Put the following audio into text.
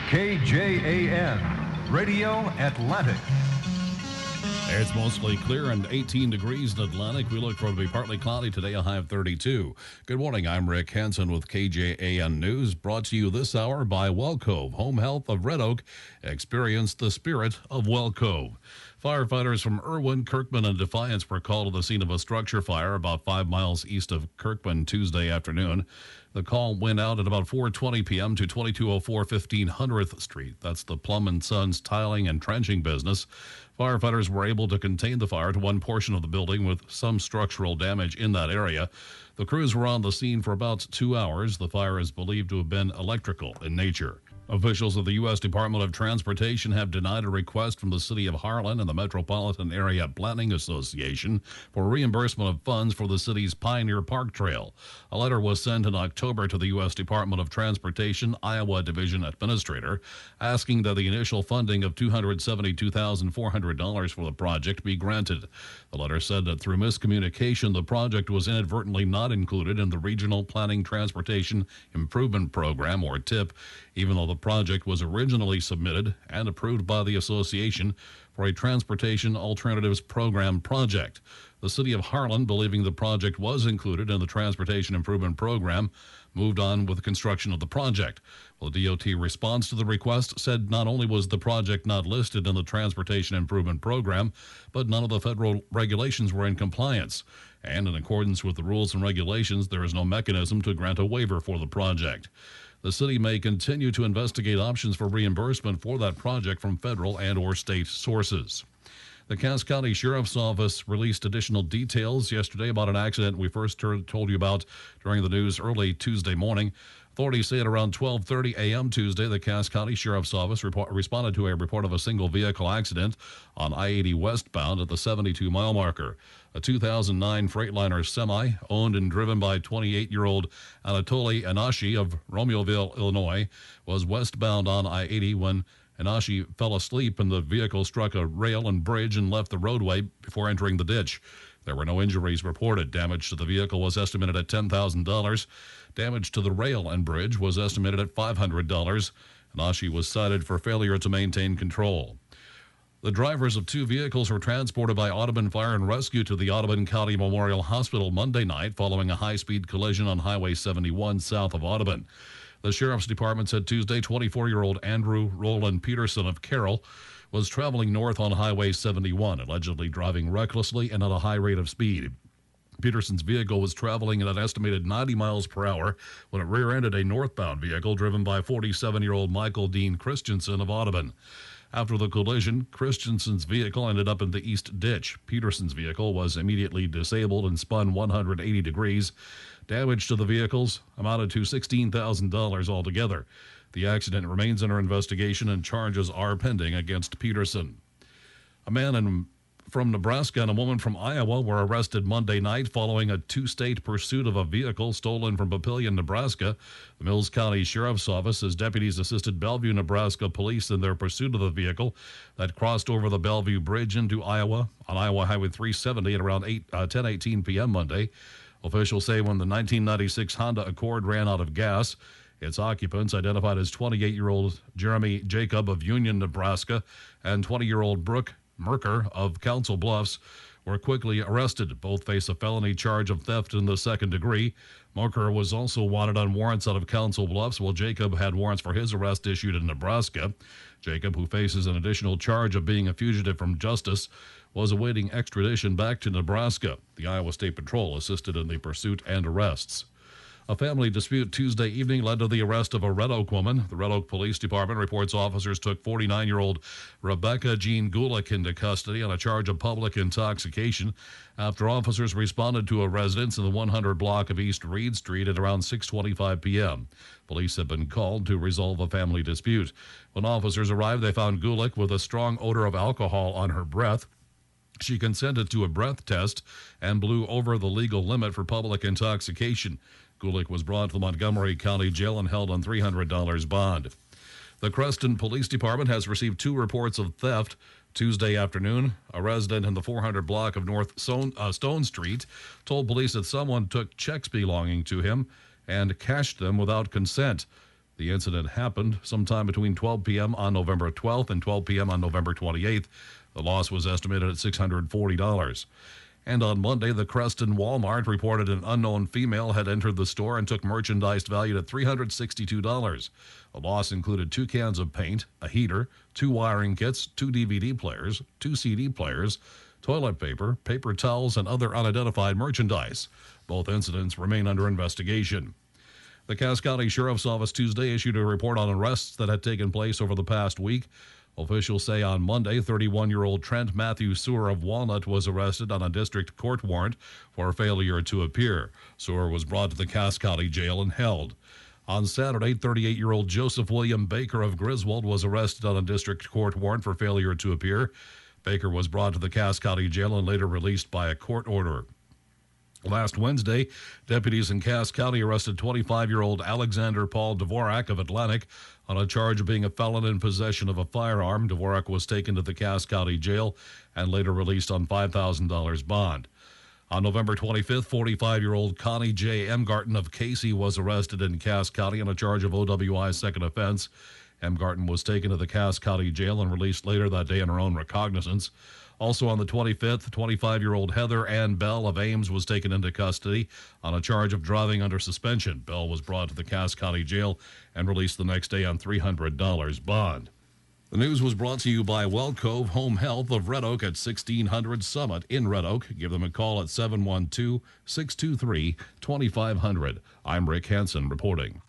KJAN, Radio Atlantic. It's mostly clear and 18 degrees in Atlantic. We look for it to be partly cloudy today, a high of 32. Good morning, I'm Rick Hansen with KJAN News, brought to you this hour by Wellcove. Home Health of Red Oak. Experience the spirit of Wellcove. Firefighters from Irwin, Kirkman, and Defiance were called to the scene of a structure fire about 5 miles east of Kirkman Tuesday afternoon. The call went out at about 4:20 p.m. to 2204 1500th Street. That's the Plum & Sons tiling and trenching business. Firefighters were able to contain the fire to one portion of the building with some structural damage in that area. The crews were on the scene for about 2 hours. The fire is believed to have been electrical in nature. Officials of the U.S. Department of Transportation have denied a request from the City of Harlan and the Metropolitan Area Planning Association for reimbursement of funds for the city's Pioneer Park Trail. A letter was sent in October to the U.S. Department of Transportation, Iowa Division Administrator, asking that the initial funding of $272,400 for the project be granted. The letter said that through miscommunication, the project was inadvertently not included in the Regional Planning Transportation Improvement Program, or TIP, even though the project was originally submitted and approved by the association for a Transportation Alternatives Program project. The City of Harlan, believing the project was included in the Transportation Improvement Program, moved on with the construction of the project. Well, the DOT response to the request said not only was the project not listed in the Transportation Improvement Program, but none of the federal regulations were in compliance. And in accordance with the rules and regulations, there is no mechanism to grant a waiver for the project. The city may continue to investigate options for reimbursement for that project from federal and or state sources. The Cass County Sheriff's Office released additional details yesterday about an accident we first told you about during the news early Tuesday morning. Authorities say at around 12:30 a.m. Tuesday, the Cass County Sheriff's Office responded to a report of a single vehicle accident on I-80 westbound at the 72-mile marker. A 2009 Freightliner semi, owned and driven by 28-year-old Anatoly Anashi of Romeoville, Illinois, was westbound on I-80 when Anashi fell asleep and the vehicle struck a rail and bridge and left the roadway before entering the ditch. There were no injuries reported. Damage to the vehicle was estimated at $10,000. Damage to the rail and bridge was estimated at $500. Anashi was cited for failure to maintain control. The drivers of two vehicles were transported by Audubon Fire and Rescue to the Audubon County Memorial Hospital Monday night following a high-speed collision on Highway 71 south of Audubon. The Sheriff's Department said Tuesday 24-year-old Andrew Roland Peterson of Carroll was traveling north on Highway 71, allegedly driving recklessly and at a high rate of speed. Peterson's vehicle was traveling at an estimated 90 miles per hour when it rear-ended a northbound vehicle driven by 47-year-old Michael Dean Christensen of Audubon. After the collision, Christensen's vehicle ended up in the east ditch. Peterson's vehicle was immediately disabled and spun 180 degrees. Damage to the vehicles amounted to $16,000 altogether. The accident remains under investigation and charges are pending against Peterson. A man from Nebraska and a woman from Iowa were arrested Monday night following a two-state pursuit of a vehicle stolen from Papillion, Nebraska. The Mills County Sheriff's Office says deputies assisted Bellevue, Nebraska police in their pursuit of the vehicle that crossed over the Bellevue Bridge into Iowa on Iowa Highway 370 at around 10:18 p.m. Monday. Officials say when the 1996 Honda Accord ran out of gas, its occupants, identified as 28-year-old Jeremy Jacob of Union, Nebraska, and 20-year-old Brooke Merker of Council Bluffs, were quickly arrested. Both face a felony charge of theft in the second degree. Merker was also wanted on warrants out of Council Bluffs, while Jacob had warrants for his arrest issued in Nebraska. Jacob, who faces an additional charge of being a fugitive from justice, was awaiting extradition back to Nebraska. The Iowa State Patrol assisted in the pursuit and arrests. A family dispute Tuesday evening led to the arrest of a Red Oak woman. The Red Oak Police Department reports officers took 49-year-old Rebecca Jean Gulick into custody on a charge of public intoxication after officers responded to a residence in the 100 block of East Reed Street at around 6:25 p.m. Police have been called to resolve a family dispute. When officers arrived, they found Gulick with a strong odor of alcohol on her breath. She consented to a breath test and blew over the legal limit for public intoxication. Gulick was brought to the Montgomery County Jail and held on $300 bond. The Creston Police Department has received 2 reports of theft. Tuesday afternoon, a resident in the 400 block of North Stone Street told police that someone took checks belonging to him and cashed them without consent. The incident happened sometime between 12 p.m. on November 12th and 12 p.m. on November 28th. The loss was estimated at $640. And on Monday, the Creston Walmart reported an unknown female had entered the store and took merchandise valued at $362. The loss included 2 cans of paint, a heater, 2 wiring kits, 2 DVD players, 2 CD players, toilet paper, paper towels, and other unidentified merchandise. Both incidents remain under investigation. The Cass County Sheriff's Office Tuesday issued a report on arrests that had taken place over the past week. Officials say on Monday, 31-year-old Trent Matthew Sewer of Walnut was arrested on a district court warrant for failure to appear. Sewer was brought to the Cass County Jail and held. On Saturday, 38-year-old Joseph William Baker of Griswold was arrested on a district court warrant for failure to appear. Baker was brought to the Cass County Jail and later released by a court order. Last Wednesday, deputies in Cass County arrested 25-year-old Alexander Paul Dvorak of Atlantic on a charge of being a felon in possession of a firearm. Dvorak was taken to the Cass County Jail and later released on $5,000 bond. On November 25th, 45-year-old Connie J. Emgarten of Casey was arrested in Cass County on a charge of OWI second offense. Emgarten was taken to the Cass County Jail and released later that day on her own recognizance. Also on the 25th, 25-year-old Heather Ann Bell of Ames was taken into custody on a charge of driving under suspension. Bell was brought to the Cass County Jail and released the next day on $300 bond. The news was brought to you by Well Cove Home Health of Red Oak at 1600 Summit in Red Oak. Give them a call at 712-623-2500. I'm Rick Hansen reporting.